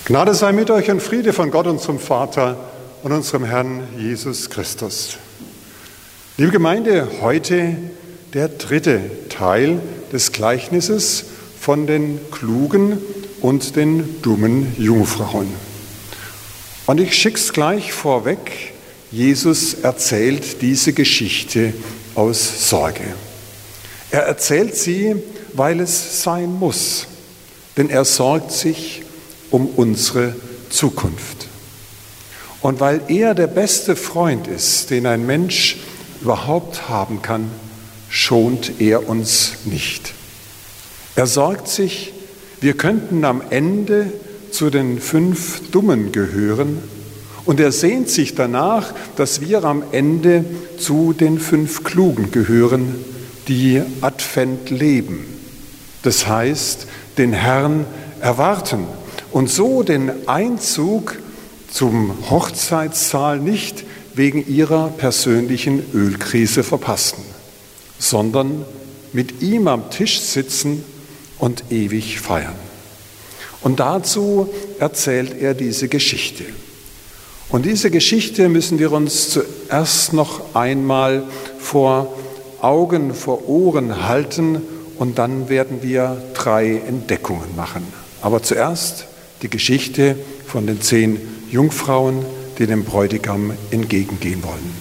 Gnade sei mit euch und Friede von Gott, unserem Vater und unserem Herrn Jesus Christus. Liebe Gemeinde, heute der dritte Teil des Gleichnisses von den klugen und den dummen Jungfrauen. Und ich schick's gleich vorweg, Jesus erzählt diese Geschichte aus Sorge. Er erzählt sie, weil es sein muss, denn er sorgt sich um unsere Zukunft. Und weil er der beste Freund ist, den ein Mensch überhaupt haben kann, schont er uns nicht. Er sorgt sich, wir könnten am Ende zu den 5 Dummen gehören, und er sehnt sich danach, dass wir am Ende zu den 5 Klugen gehören, die Advent leben. Das heißt, den Herrn erwarten und so den Einzug zum Hochzeitssaal nicht wegen ihrer persönlichen Ölkrise verpassen, sondern mit ihm am Tisch sitzen und ewig feiern. Und dazu erzählt er diese Geschichte. Und diese Geschichte müssen wir uns zuerst noch einmal vor Augen, vor Ohren halten, und dann werden wir 3 Entdeckungen machen. Aber zuerst die Geschichte von den 10 Jungfrauen, die dem Bräutigam entgegengehen wollen.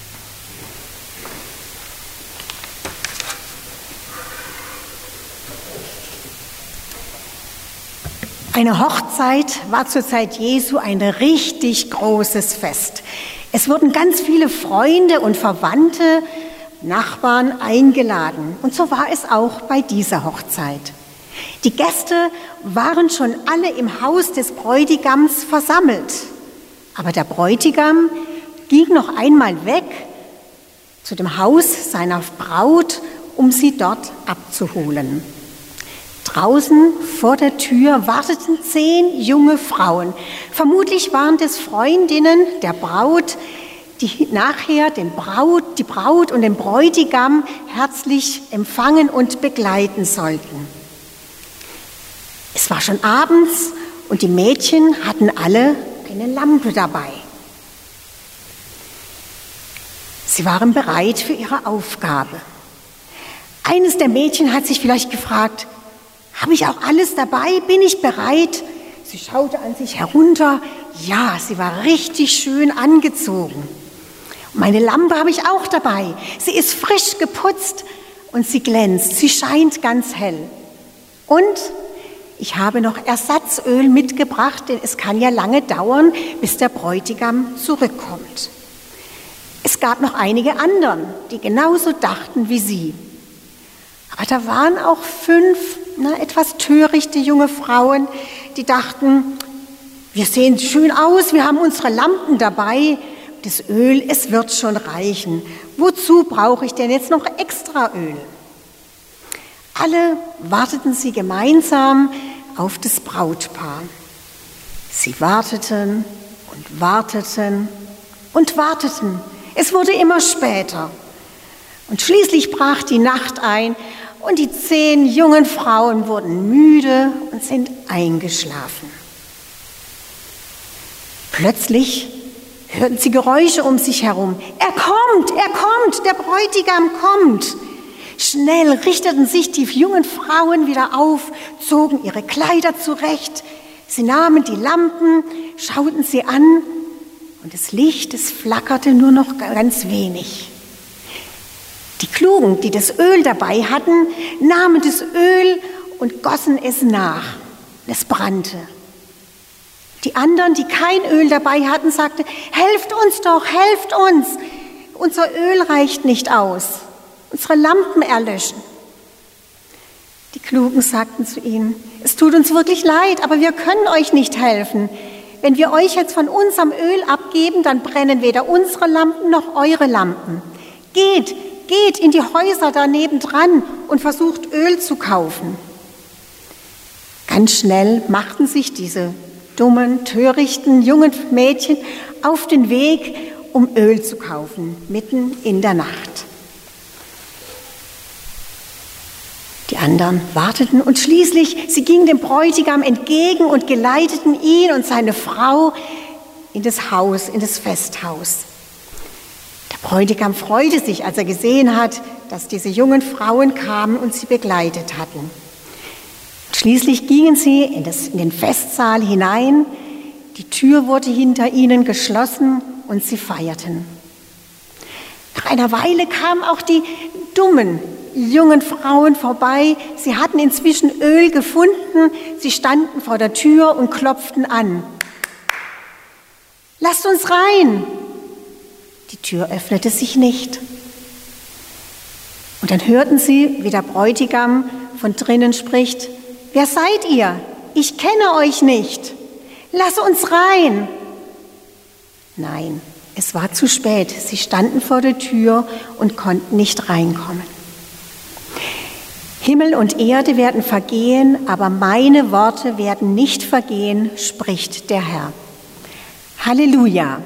Eine Hochzeit war zur Zeit Jesu ein richtig großes Fest. Es wurden ganz viele Freunde und Verwandte, Nachbarn eingeladen. Und so war es auch bei dieser Hochzeit. Die Gäste waren schon alle im Haus des Bräutigams versammelt. Aber der Bräutigam ging noch einmal weg zu dem Haus seiner Braut, um sie dort abzuholen. Draußen vor der Tür warteten 10 junge Frauen. Vermutlich waren das Freundinnen der Braut, die nachher die Braut und den Bräutigam herzlich empfangen und begleiten sollten. Es war schon abends und die Mädchen hatten alle eine Lampe dabei. Sie waren bereit für ihre Aufgabe. Eines der Mädchen hat sich vielleicht gefragt: Habe ich auch alles dabei? Bin ich bereit? Sie schaute an sich herunter. Ja, sie war richtig schön angezogen. Meine Lampe habe ich auch dabei. Sie ist frisch geputzt und sie glänzt. Sie scheint ganz hell. Und ich habe noch Ersatzöl mitgebracht, denn es kann ja lange dauern, bis der Bräutigam zurückkommt. Es gab noch einige anderen, die genauso dachten wie sie. Aber da waren auch 5 etwas törichte junge Frauen, die dachten: Wir sehen schön aus, wir haben unsere Lampen dabei, das Öl, es wird schon reichen. Wozu brauche ich denn jetzt noch extra Öl? Alle warteten sie gemeinsam auf das Brautpaar. Sie warteten und warteten und warteten. Es wurde immer später. Und schließlich brach die Nacht ein und die 10 jungen Frauen wurden müde und sind eingeschlafen. Plötzlich hörten sie Geräusche um sich herum. Er kommt, der Bräutigam kommt. Schnell richteten sich die jungen Frauen wieder auf, zogen ihre Kleider zurecht. Sie nahmen die Lampen, schauten sie an und das Licht, es flackerte nur noch ganz wenig. Die Klugen, die das Öl dabei hatten, nahmen das Öl und gossen es nach. Es brannte. Die anderen, die kein Öl dabei hatten, sagten: Helft uns doch, helft uns. Unser Öl reicht nicht aus. Unsere Lampen erlöschen. Die Klugen sagten zu ihnen: Es tut uns wirklich leid, aber wir können euch nicht helfen. Wenn wir euch jetzt von unserem Öl abgeben, dann brennen weder unsere Lampen noch eure Lampen. Geht in die Häuser daneben dran und versucht Öl zu kaufen. Ganz schnell machten sich diese dummen, törichten, jungen Mädchen auf den Weg, um Öl zu kaufen, mitten in der Nacht. Die anderen warteten und schließlich, sie gingen dem Bräutigam entgegen und geleiteten ihn und seine Frau in das Haus, in das Festhaus. Der Bräutigam freute sich, als er gesehen hat, dass diese jungen Frauen kamen und sie begleitet hatten. Schließlich gingen sie in den Festsaal hinein, die Tür wurde hinter ihnen geschlossen und sie feierten. Nach einer Weile kamen auch die dummen, jungen Frauen vorbei. Sie hatten inzwischen Öl gefunden, sie standen vor der Tür und klopften an. »Lasst uns rein!« Die Tür öffnete sich nicht. Und dann hörten sie, wie der Bräutigam von drinnen spricht: »Wer seid ihr? Ich kenne euch nicht. Lass uns rein!« Nein, es war zu spät. Sie standen vor der Tür und konnten nicht reinkommen. Himmel und Erde werden vergehen, aber meine Worte werden nicht vergehen, spricht der Herr. Halleluja!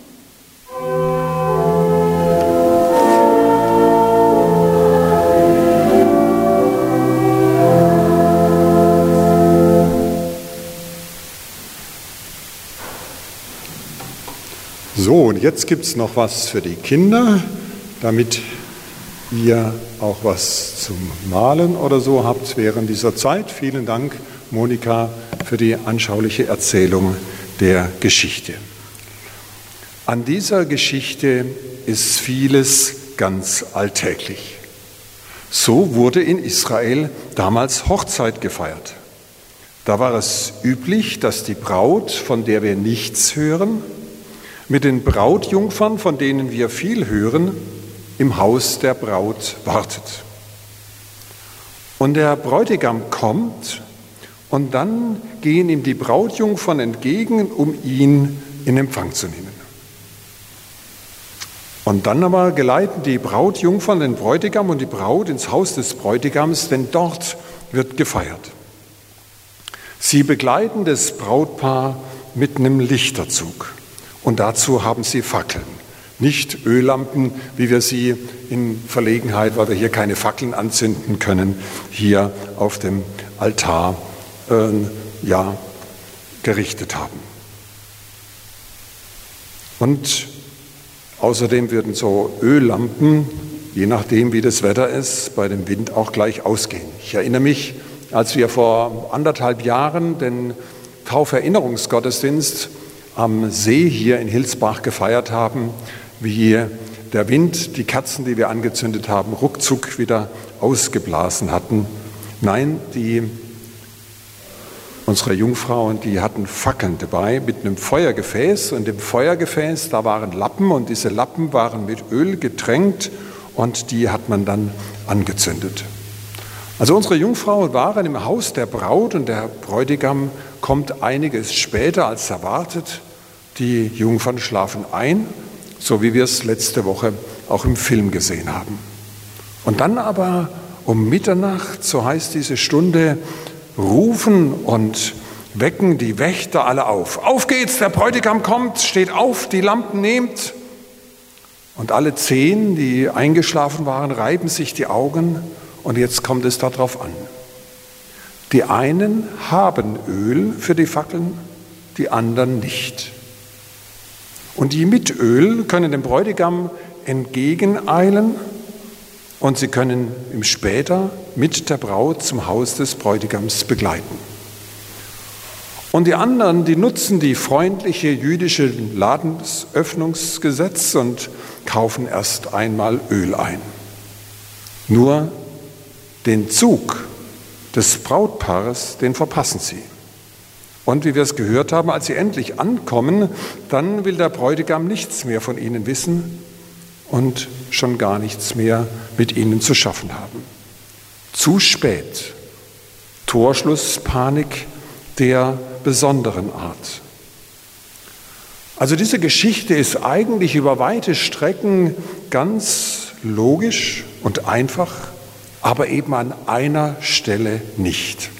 So, und jetzt gibt es noch was für die Kinder, damit ihr auch was zum Malen oder so habt während dieser Zeit. Vielen Dank, Monika, für die anschauliche Erzählung der Geschichte. An dieser Geschichte ist vieles ganz alltäglich. So wurde in Israel damals Hochzeit gefeiert. Da war es üblich, dass die Braut, von der wir nichts hören, mit den Brautjungfern, von denen wir viel hören, im Haus der Braut wartet. Und der Bräutigam kommt und dann gehen ihm die Brautjungfern entgegen, um ihn in Empfang zu nehmen. Und dann aber geleiten die Brautjungfern den Bräutigam und die Braut ins Haus des Bräutigams, denn dort wird gefeiert. Sie begleiten das Brautpaar mit einem Lichterzug. Und dazu haben sie Fackeln, nicht Öllampen, wie wir sie in Verlegenheit, weil wir hier keine Fackeln anzünden können, hier auf dem Altar gerichtet haben. Und außerdem würden so Öllampen, je nachdem wie das Wetter ist, bei dem Wind auch gleich ausgehen. Ich erinnere mich, als wir vor 1,5 Jahren den Tauferinnerungsgottesdienst am See hier in Hilsbach gefeiert haben, wie der Wind die Kerzen, die wir angezündet haben, ruckzuck wieder ausgeblasen hatten. Nein, unsere Jungfrauen, die hatten Fackeln dabei mit einem Feuergefäß, und im Feuergefäß, da waren Lappen, und diese Lappen waren mit Öl getränkt und die hat man dann angezündet. Also unsere Jungfrauen waren im Haus der Braut und der Bräutigam kommt einiges später als erwartet. Die Jungfern schlafen ein, so wie wir es letzte Woche auch im Film gesehen haben. Und dann aber um Mitternacht, so heißt diese Stunde, rufen und wecken die Wächter alle auf. Auf geht's, der Bräutigam kommt, steht auf, die Lampen nehmt. Und alle 10, die eingeschlafen waren, reiben sich die Augen, und jetzt kommt es darauf an. Die einen haben Öl für die Fackeln, die anderen nicht. Und die mit Öl können dem Bräutigam entgegeneilen, und sie können ihn später mit der Braut zum Haus des Bräutigams begleiten. Und die anderen, die nutzen die freundliche jüdische Ladensöffnungsgesetz und kaufen erst einmal Öl ein. Nur den Zug des Brautpaares, den verpassen sie. Und wie wir es gehört haben, als sie endlich ankommen, dann will der Bräutigam nichts mehr von ihnen wissen und schon gar nichts mehr mit ihnen zu schaffen haben. Zu spät. Torschlusspanik der besonderen Art. Also diese Geschichte ist eigentlich über weite Strecken ganz logisch und einfach, aber eben an einer Stelle nicht.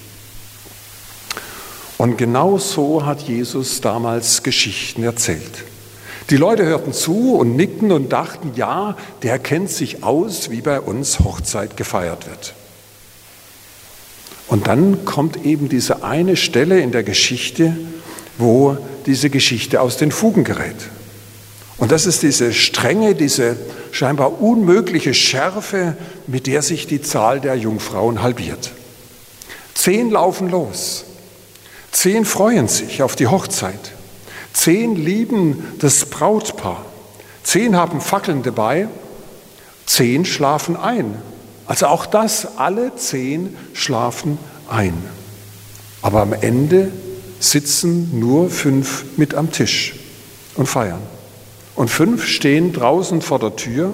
Und genau so hat Jesus damals Geschichten erzählt. Die Leute hörten zu und nickten und dachten, ja, der kennt sich aus, wie bei uns Hochzeit gefeiert wird. Und dann kommt eben diese eine Stelle in der Geschichte, wo diese Geschichte aus den Fugen gerät. Und das ist diese strenge, diese scheinbar unmögliche Schärfe, mit der sich die Zahl der Jungfrauen halbiert. 10 laufen los, 10 freuen sich auf die Hochzeit, 10 lieben das Brautpaar, 10 haben Fackeln dabei, 10 schlafen ein. Also auch das, alle 10 schlafen ein. Aber am Ende sitzen nur 5 mit am Tisch und feiern. Und 5 stehen draußen vor der Tür,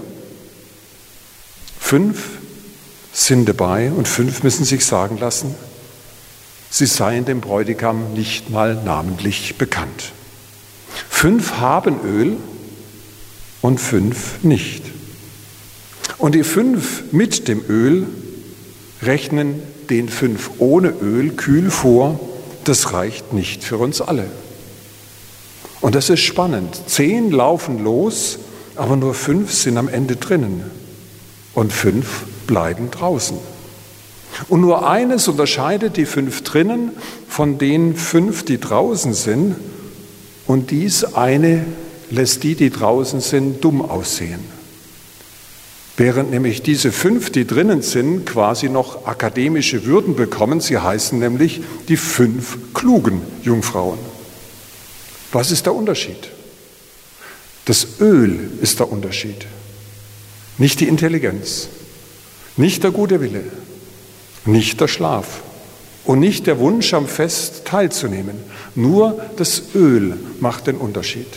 5 sind dabei und 5 müssen sich sagen lassen, sie seien dem Bräutigam nicht mal namentlich bekannt. 5 haben Öl und 5 nicht. Und die 5 mit dem Öl rechnen den 5 ohne Öl kühl vor, das reicht nicht für uns alle. Und das ist spannend. 10 laufen los, aber nur 5 sind am Ende drinnen und 5 bleiben draußen. Und nur eines unterscheidet die 5 drinnen von den 5, die draußen sind, und dies eine lässt die draußen sind, dumm aussehen. Während nämlich diese 5, die drinnen sind, quasi noch akademische Würden bekommen. Sie heißen nämlich die 5 klugen Jungfrauen. Was ist der Unterschied? Das Öl ist der Unterschied. Nicht die Intelligenz, nicht der gute Wille, nicht der Schlaf und nicht der Wunsch, am Fest teilzunehmen. Nur das Öl macht den Unterschied.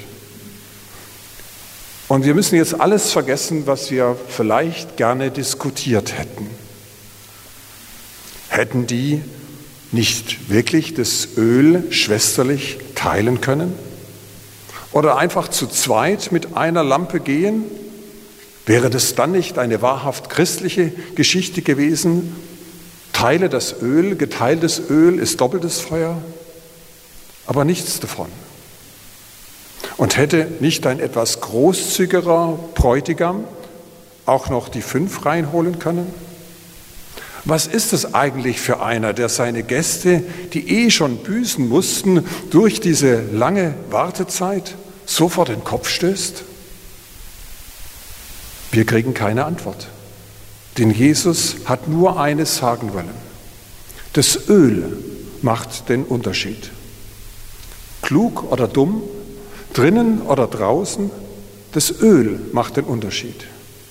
Und wir müssen jetzt alles vergessen, was wir vielleicht gerne diskutiert hätten. Hätten die nicht wirklich das Öl schwesterlich teilen können? Oder einfach zu zweit mit einer Lampe gehen? Wäre das dann nicht eine wahrhaft christliche Geschichte gewesen? Teile das Öl, geteiltes Öl ist doppeltes Feuer, aber nichts davon. Und hätte nicht ein etwas großzügigerer Bräutigam auch noch die 5 reinholen können? Was ist es eigentlich für einer, der seine Gäste, die schon büßen mussten, durch diese lange Wartezeit so vor den Kopf stößt? Wir kriegen keine Antwort. Denn Jesus hat nur eines sagen wollen. Das Öl macht den Unterschied. Klug oder dumm, drinnen oder draußen, das Öl macht den Unterschied.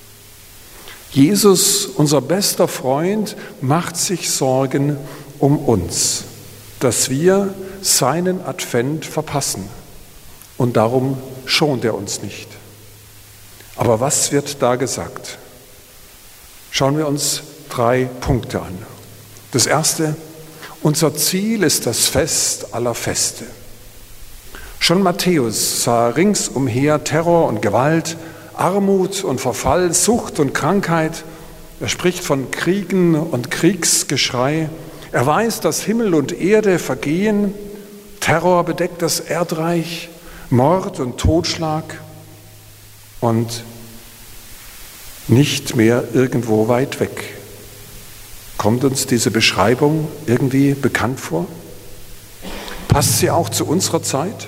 Jesus, unser bester Freund, macht sich Sorgen um uns, dass wir seinen Advent verpassen. Und darum schont er uns nicht. Aber was wird da gesagt? Schauen wir uns 3 Punkte an. Das erste, unser Ziel ist das Fest aller Feste. Schon Matthäus sah ringsumher Terror und Gewalt, Armut und Verfall, Sucht und Krankheit. Er spricht von Kriegen und Kriegsgeschrei. Er weiß, dass Himmel und Erde vergehen. Terror bedeckt das Erdreich, Mord und Totschlag und nicht mehr irgendwo weit weg. Kommt uns diese Beschreibung irgendwie bekannt vor? Passt sie auch zu unserer Zeit?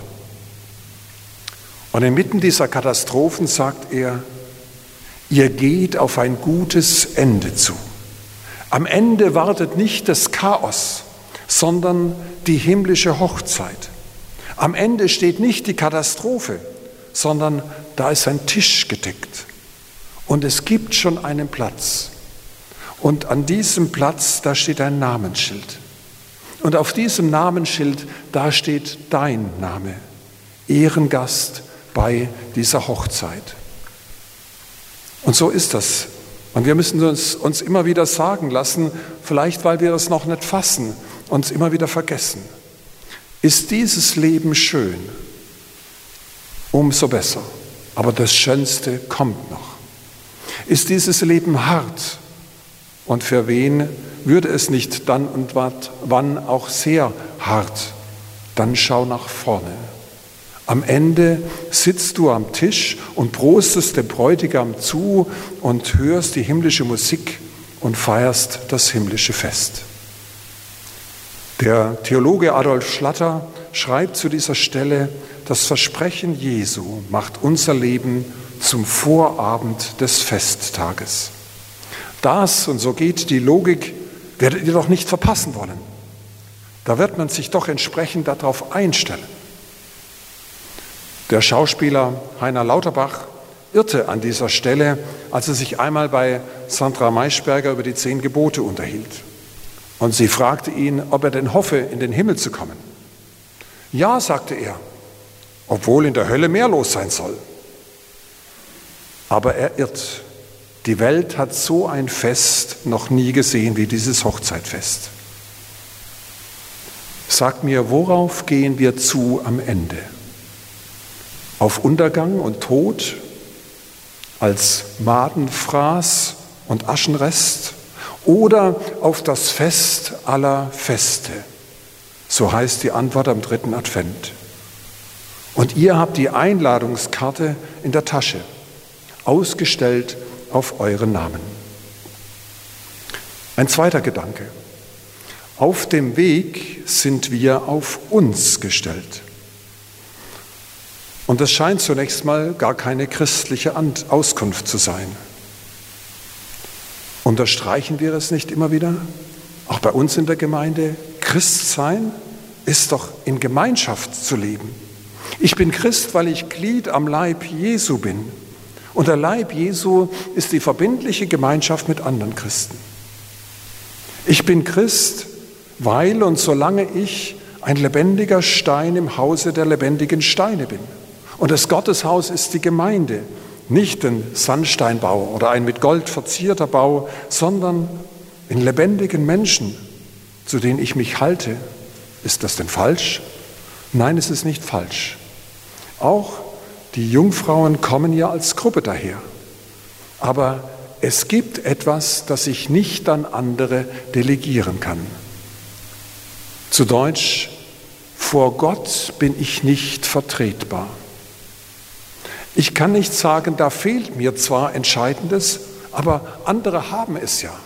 Und inmitten dieser Katastrophen sagt er, ihr geht auf ein gutes Ende zu. Am Ende wartet nicht das Chaos, sondern die himmlische Hochzeit. Am Ende steht nicht die Katastrophe, sondern da ist ein Tisch gedeckt. Und es gibt schon einen Platz. Und an diesem Platz, da steht ein Namensschild. Und auf diesem Namensschild, da steht dein Name, Ehrengast bei dieser Hochzeit. Und so ist das. Und wir müssen uns immer wieder sagen lassen, vielleicht weil wir das noch nicht fassen, uns immer wieder vergessen. Ist dieses Leben schön? Umso besser. Aber das Schönste kommt noch. Ist dieses Leben hart? Und für wen würde es nicht dann und wann auch sehr hart? Dann schau nach vorne. Am Ende sitzt du am Tisch und prostest dem Bräutigam zu und hörst die himmlische Musik und feierst das himmlische Fest. Der Theologe Adolf Schlatter schreibt zu dieser Stelle: Das Versprechen Jesu macht unser Leben zum Vorabend des Festtages. Das, und so geht die Logik, werdet ihr doch nicht verpassen wollen. Da wird man sich doch entsprechend darauf einstellen. Der Schauspieler Heiner Lauterbach irrte an dieser Stelle, als er sich einmal bei Sandra Maischberger über die 10 Gebote unterhielt. Und sie fragte ihn, ob er denn hoffe, in den Himmel zu kommen. Ja, sagte er, obwohl in der Hölle mehr los sein soll. Aber er irrt. Die Welt hat so ein Fest noch nie gesehen wie dieses Hochzeitfest. Sagt mir, worauf gehen wir zu am Ende? Auf Untergang und Tod, als Madenfraß und Aschenrest, oder auf das Fest aller Feste? So heißt die Antwort am 3. Advent. Und ihr habt die Einladungskarte in der Tasche, ausgestellt auf euren Namen. Ein zweiter Gedanke. Auf dem Weg sind wir auf uns gestellt. Und das scheint zunächst mal gar keine christliche Auskunft zu sein. Unterstreichen wir es nicht immer wieder? Auch bei uns in der Gemeinde, Christsein ist doch in Gemeinschaft zu leben. Ich bin Christ, weil ich Glied am Leib Jesu bin. Und der Leib Jesu ist die verbindliche Gemeinschaft mit anderen Christen. Ich bin Christ, weil und solange ich ein lebendiger Stein im Hause der lebendigen Steine bin. Und das Gotteshaus ist die Gemeinde, nicht ein Sandsteinbau oder ein mit Gold verzierter Bau, sondern in lebendigen Menschen, zu denen ich mich halte. Ist das denn falsch? Nein, es ist nicht falsch. Auch die Jungfrauen kommen ja als Gruppe daher. Aber es gibt etwas, das ich nicht an andere delegieren kann. Zu Deutsch, vor Gott bin ich nicht vertretbar. Ich kann nicht sagen, da fehlt mir zwar Entscheidendes, aber andere haben es ja.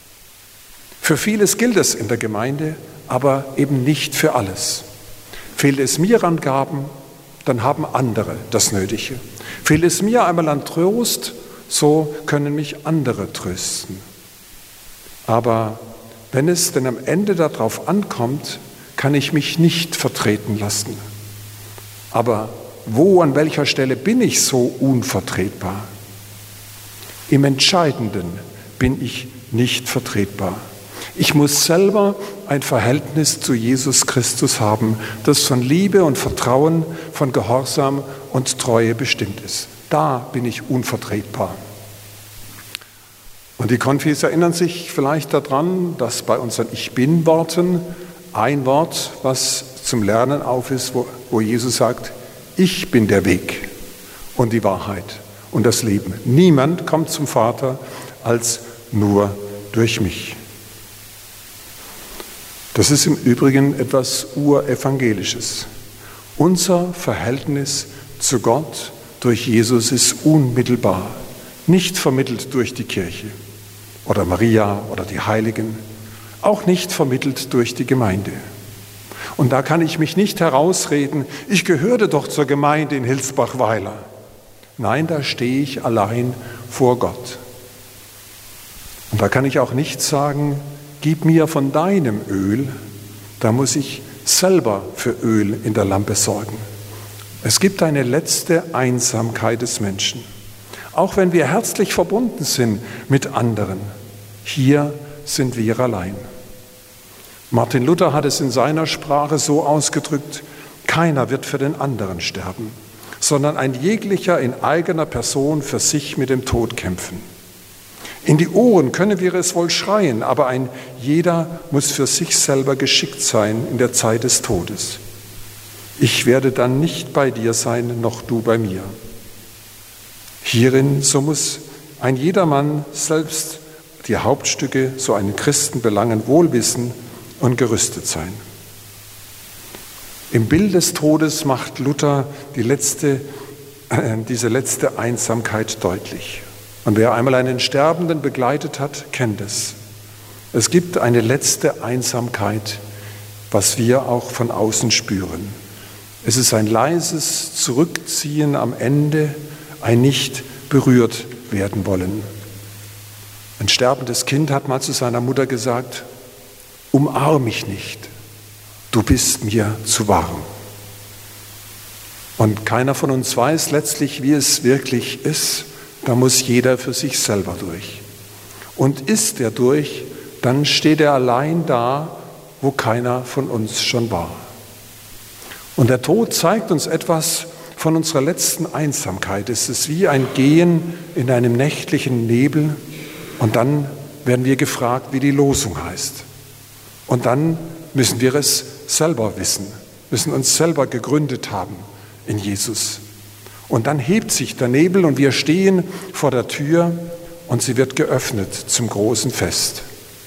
Für vieles gilt es in der Gemeinde, aber eben nicht für alles. Fehlt es mir an Gaben, dann haben andere das Nötige. Fehlt es mir einmal an Trost, so können mich andere trösten. Aber wenn es denn am Ende darauf ankommt, kann ich mich nicht vertreten lassen. Aber wo, an welcher Stelle bin ich so unvertretbar? Im Entscheidenden bin ich nicht vertretbar. Ich muss selber ein Verhältnis zu Jesus Christus haben, das von Liebe und Vertrauen, von Gehorsam und Treue bestimmt ist. Da bin ich unvertretbar. Und die Konfis erinnern sich vielleicht daran, dass bei unseren Ich-Bin-Worten ein Wort, was zum Lernen auf ist, wo Jesus sagt, ich bin der Weg und die Wahrheit und das Leben. Niemand kommt zum Vater als nur durch mich. Das ist im Übrigen etwas Urevangelisches. Unser Verhältnis zu Gott durch Jesus ist unmittelbar, nicht vermittelt durch die Kirche oder Maria oder die Heiligen, auch nicht vermittelt durch die Gemeinde. Und da kann ich mich nicht herausreden, ich gehörte doch zur Gemeinde in Hilsbach-Weiler. Nein, da stehe ich allein vor Gott. Und da kann ich auch nicht sagen, gib mir von deinem Öl, da muss ich selber für Öl in der Lampe sorgen. Es gibt eine letzte Einsamkeit des Menschen. Auch wenn wir herzlich verbunden sind mit anderen, hier sind wir allein. Martin Luther hat es in seiner Sprache so ausgedrückt, keiner wird für den anderen sterben, sondern ein jeglicher in eigener Person für sich mit dem Tod kämpfen. In die Ohren können wir es wohl schreien, aber ein jeder muss für sich selber geschickt sein in der Zeit des Todes. Ich werde dann nicht bei dir sein, noch du bei mir. Hierin, so muss ein jedermann selbst die Hauptstücke so einen Christen belangen, wohl wissen und gerüstet sein. Im Bild des Todes macht Luther diese letzte Einsamkeit deutlich. Und wer einmal einen Sterbenden begleitet hat, kennt es. Es gibt eine letzte Einsamkeit, was wir auch von außen spüren. Es ist ein leises Zurückziehen am Ende, ein nicht berührt werden wollen. Ein sterbendes Kind hat mal zu seiner Mutter gesagt: Umarm mich nicht, du bist mir zu warm. Und keiner von uns weiß letztlich, wie es wirklich ist. Da muss jeder für sich selber durch. Und ist er durch, dann steht er allein da, wo keiner von uns schon war. Und der Tod zeigt uns etwas von unserer letzten Einsamkeit. Es ist wie ein Gehen in einem nächtlichen Nebel, und dann werden wir gefragt, wie die Losung heißt. Und dann müssen wir es selber wissen, müssen uns selber gegründet haben in Jesus. Und dann hebt sich der Nebel und wir stehen vor der Tür und sie wird geöffnet zum großen Fest.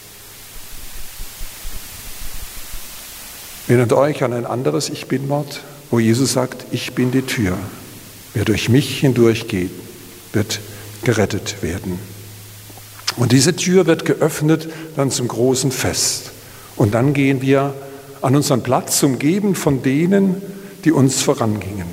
Erinnert euch an ein anderes Ich Bin-Wort, wo Jesus sagt: Ich bin die Tür. Wer durch mich hindurchgeht, wird gerettet werden. Und diese Tür wird geöffnet dann zum großen Fest. Und dann gehen wir an unseren Platz, umgeben von denen, die uns vorangingen.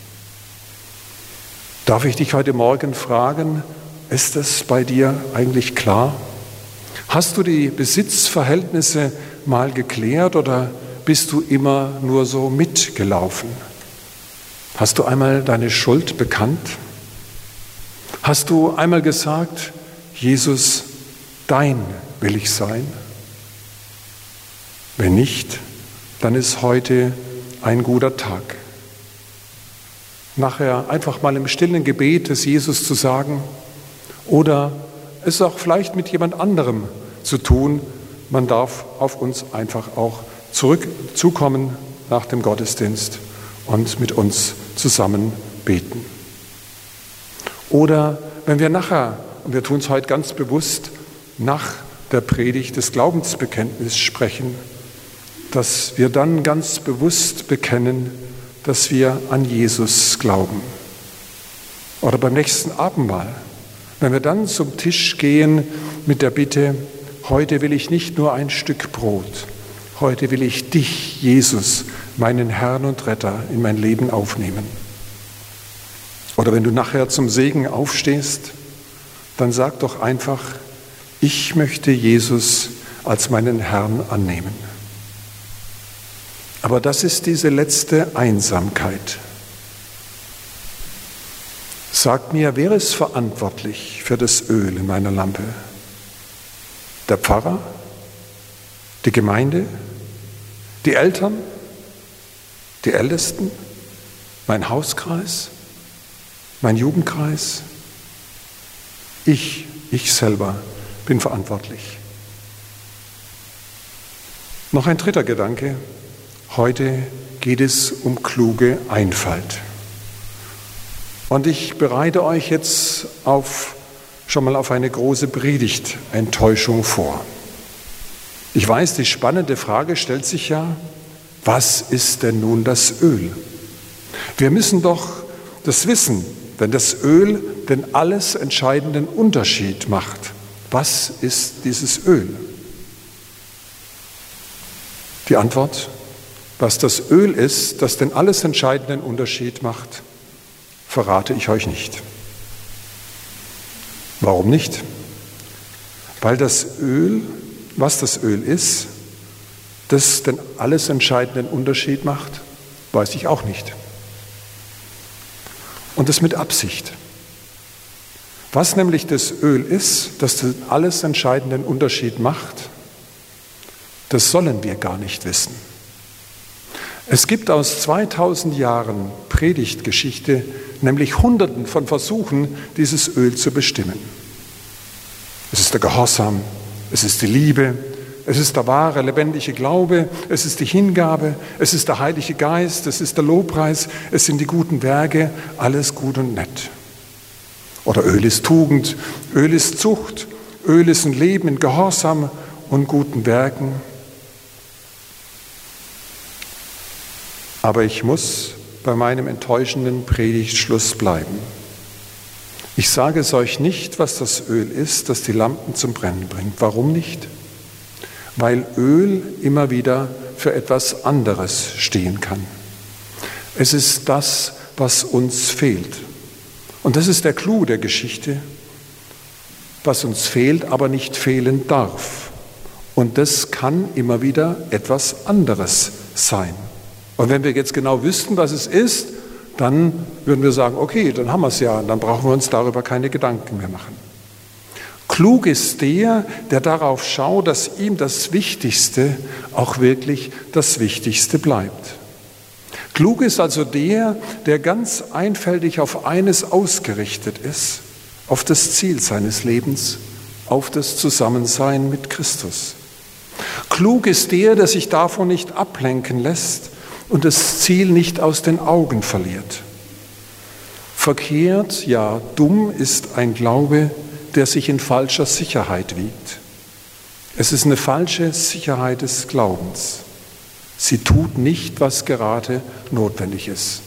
Darf ich dich heute Morgen fragen, ist es bei dir eigentlich klar? Hast du die Besitzverhältnisse mal geklärt oder bist du immer nur so mitgelaufen? Hast du einmal deine Schuld bekannt? Hast du einmal gesagt: Jesus, dein will ich sein? Wenn nicht, dann ist heute ein guter Tag. Nachher einfach mal im stillen Gebet des Jesus zu sagen oder es auch vielleicht mit jemand anderem zu tun. Man darf auf uns einfach auch zukommen nach dem Gottesdienst und mit uns zusammen beten. Oder wenn wir nachher, und wir tun es heute ganz bewusst, nach der Predigt des Glaubensbekenntnisses sprechen, dass wir dann ganz bewusst bekennen, dass wir an Jesus glauben. Oder beim nächsten Abendmahl, wenn wir dann zum Tisch gehen mit der Bitte: Heute will ich nicht nur ein Stück Brot, heute will ich dich, Jesus, meinen Herrn und Retter, in mein Leben aufnehmen. Oder wenn du nachher zum Segen aufstehst, dann sag doch einfach: Ich möchte Jesus als meinen Herrn annehmen. Aber das ist diese letzte Einsamkeit. Sagt mir, wer ist verantwortlich für das Öl in meiner Lampe? Der Pfarrer? Die Gemeinde? Die Eltern? Die Ältesten? Mein Hauskreis? Mein Jugendkreis? Ich selber bin verantwortlich. Noch ein dritter Gedanke. Heute geht es um kluge Einfalt. Und ich bereite euch jetzt schon mal auf eine große Predigtenttäuschung vor. Ich weiß, die spannende Frage stellt sich ja: Was ist denn nun das Öl? Wir müssen doch das wissen, wenn das Öl den alles entscheidenden Unterschied macht. Was ist dieses Öl? Die Antwort: Was das Öl ist, das den alles entscheidenden Unterschied macht, verrate ich euch nicht. Warum nicht? Weil das Öl, was das Öl ist, das den alles entscheidenden Unterschied macht, weiß ich auch nicht. Und das mit Absicht. Was nämlich das Öl ist, das den alles entscheidenden Unterschied macht, das sollen wir gar nicht wissen. Es gibt aus 2000 Jahren Predigtgeschichte nämlich Hunderten von Versuchen, dieses Öl zu bestimmen. Es ist der Gehorsam, es ist die Liebe, es ist der wahre, lebendige Glaube, es ist die Hingabe, es ist der Heilige Geist, es ist der Lobpreis, es sind die guten Werke, alles gut und nett. Oder Öl ist Tugend, Öl ist Zucht, Öl ist ein Leben in Gehorsam und guten Werken. Aber ich muss bei meinem enttäuschenden Predigtschluss bleiben. Ich sage es euch nicht, was das Öl ist, das die Lampen zum Brennen bringt. Warum nicht? Weil Öl immer wieder für etwas anderes stehen kann. Es ist das, was uns fehlt. Und das ist der Clou der Geschichte, was uns fehlt, aber nicht fehlen darf. Und das kann immer wieder etwas anderes sein. Und wenn wir jetzt genau wüssten, was es ist, dann würden wir sagen, okay, dann haben wir es ja, und dann brauchen wir uns darüber keine Gedanken mehr machen. Klug ist der darauf schaut, dass ihm das Wichtigste auch wirklich das Wichtigste bleibt. Klug ist also der ganz einfältig auf eines ausgerichtet ist, auf das Ziel seines Lebens, auf das Zusammensein mit Christus. Klug ist der sich davon nicht ablenken lässt und das Ziel nicht aus den Augen verliert. Verkehrt, ja dumm ist ein Glaube, der sich in falscher Sicherheit wiegt. Es ist eine falsche Sicherheit des Glaubens. Sie tut nicht, was gerade notwendig ist.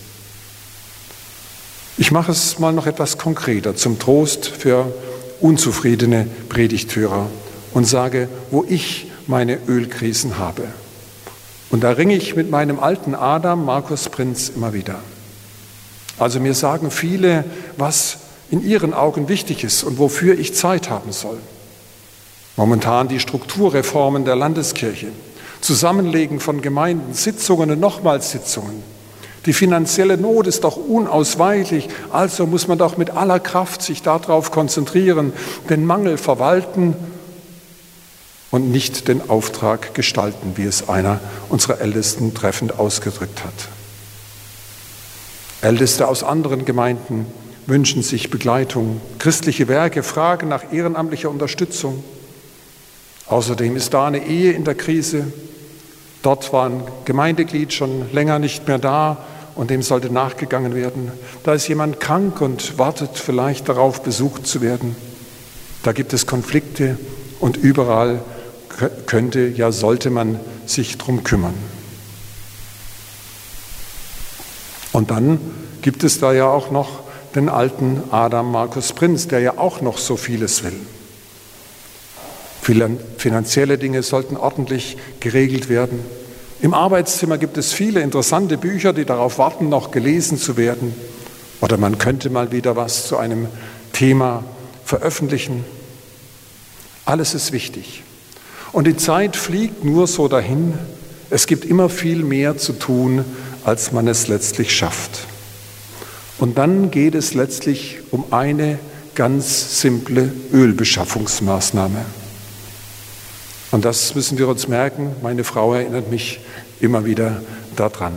Ich mache es mal noch etwas konkreter zum Trost für unzufriedene Predigthörer und sage, wo ich meine Ölkrisen habe. Und da ringe ich mit meinem alten Adam, Markus Prinz, immer wieder. Also mir sagen viele, was in ihren Augen wichtig ist und wofür ich Zeit haben soll. Momentan die Strukturreformen der Landeskirche, Zusammenlegen von Gemeinden, Sitzungen und nochmals Sitzungen. Die finanzielle Not ist doch unausweichlich, also muss man doch mit aller Kraft sich darauf konzentrieren, den Mangel verwalten und nicht den Auftrag gestalten, wie es einer unserer Ältesten treffend ausgedrückt hat. Älteste aus anderen Gemeinden wünschen sich Begleitung. Christliche Werke fragen nach ehrenamtlicher Unterstützung. Außerdem ist da eine Ehe in der Krise. Dort war ein Gemeindeglied schon länger nicht mehr da und dem sollte nachgegangen werden. Da ist jemand krank und wartet vielleicht darauf, besucht zu werden. Da gibt es Konflikte und überall könnte, ja sollte man sich drum kümmern. Und dann gibt es da ja auch noch den alten Adam Markus Prinz, der ja auch noch so vieles will. Finanzielle Dinge sollten ordentlich geregelt werden. Im Arbeitszimmer gibt es viele interessante Bücher, die darauf warten, noch gelesen zu werden. Oder man könnte mal wieder was zu einem Thema veröffentlichen. Alles ist wichtig. Und die Zeit fliegt nur so dahin. Es gibt immer viel mehr zu tun, als man es letztlich schafft. Und dann geht es letztlich um eine ganz simple Ölbeschaffungsmaßnahme. Und das müssen wir uns merken. Meine Frau erinnert mich immer wieder daran.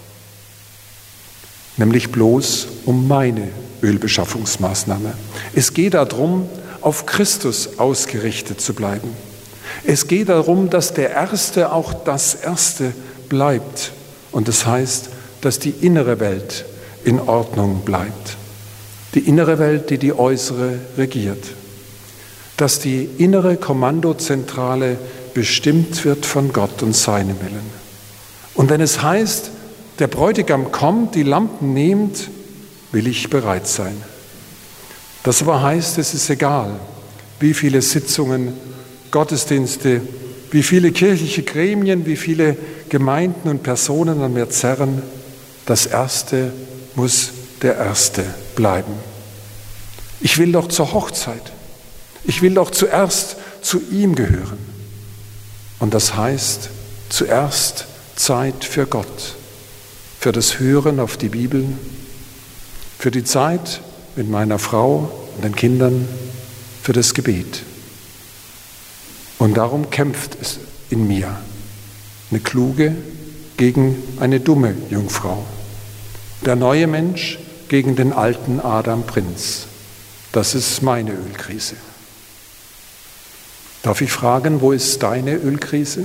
Nämlich bloß um meine Ölbeschaffungsmaßnahme. Es geht darum, auf Christus ausgerichtet zu bleiben. Es geht darum, dass der Erste auch das Erste bleibt. Und das heißt, dass die innere Welt in Ordnung bleibt. Die innere Welt, die die äußere regiert. Dass die innere Kommandozentrale bestimmt wird von Gott und seinem Willen. Und wenn es heißt, der Bräutigam kommt, die Lampen nehmt, will ich bereit sein. Das aber heißt, es ist egal, wie viele Sitzungen, Gottesdienste, wie viele kirchliche Gremien, wie viele Gemeinden und Personen an mir zerren, das Erste muss der Erste bleiben. Ich will doch zur Hochzeit. Ich will doch zuerst zu ihm gehören. Und das heißt, zuerst Zeit für Gott, für das Hören auf die Bibel, für die Zeit mit meiner Frau und den Kindern, für das Gebet. Und darum kämpft es in mir, eine kluge gegen eine dumme Jungfrau, der neue Mensch gegen den alten Adam Prinz. Das ist meine Ölkrise. Darf ich fragen, wo ist deine Ölkrise?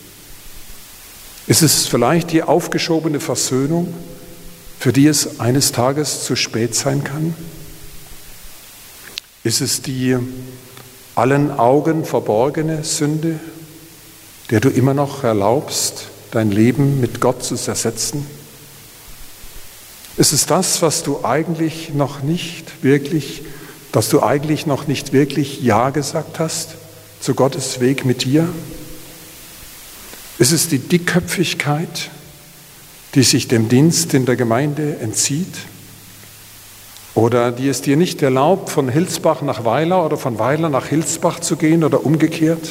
Ist es vielleicht die aufgeschobene Versöhnung, für die es eines Tages zu spät sein kann? Ist es die allen Augen verborgene Sünde, der du immer noch erlaubst, dein Leben mit Gott zu zersetzen? Ist es das, was du eigentlich noch nicht wirklich Ja gesagt hast zu Gottes Weg mit dir? Ist es die Dickköpfigkeit, die sich dem Dienst in der Gemeinde entzieht? Oder die es dir nicht erlaubt, von Hilsbach nach Weiler oder von Weiler nach Hilsbach zu gehen oder umgekehrt?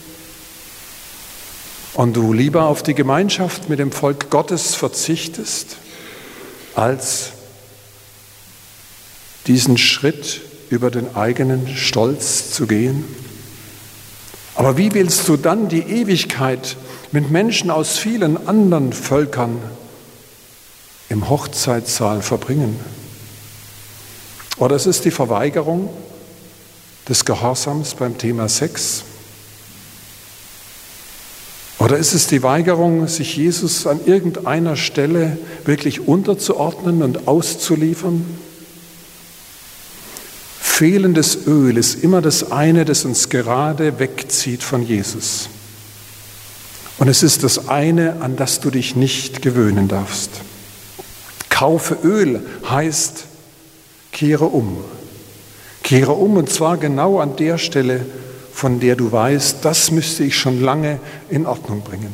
Und du lieber auf die Gemeinschaft mit dem Volk Gottes verzichtest, als diesen Schritt über den eigenen Stolz zu gehen? Aber wie willst du dann die Ewigkeit mit Menschen aus vielen anderen Völkern im Hochzeitssaal verbringen? Oder es ist die Verweigerung des Gehorsams beim Thema Sex? Oder ist es die Weigerung, sich Jesus an irgendeiner Stelle wirklich unterzuordnen und auszuliefern? Fehlendes Öl ist immer das eine, das uns gerade wegzieht von Jesus. Und es ist das eine, an das du dich nicht gewöhnen darfst. Kaufe Öl heißt, kehre um. Kehre um, und zwar genau an der Stelle, von der du weißt, das müsste ich schon lange in Ordnung bringen.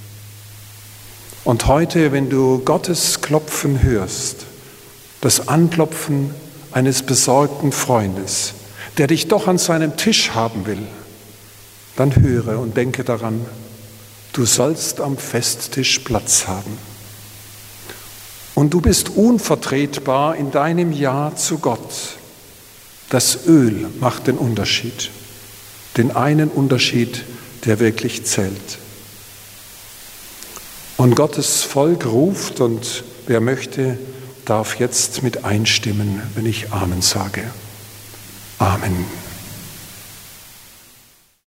Und heute, wenn du Gottes Klopfen hörst, das Anklopfen eines besorgten Freundes, der dich doch an seinem Tisch haben will, dann höre und denke daran, du sollst am Festtisch Platz haben. Und du bist unvertretbar in deinem Ja zu Gott. Das Öl macht den Unterschied. Den einen Unterschied, der wirklich zählt. Und Gottes Volk ruft, und wer möchte, darf jetzt mit einstimmen, wenn ich Amen sage. Amen.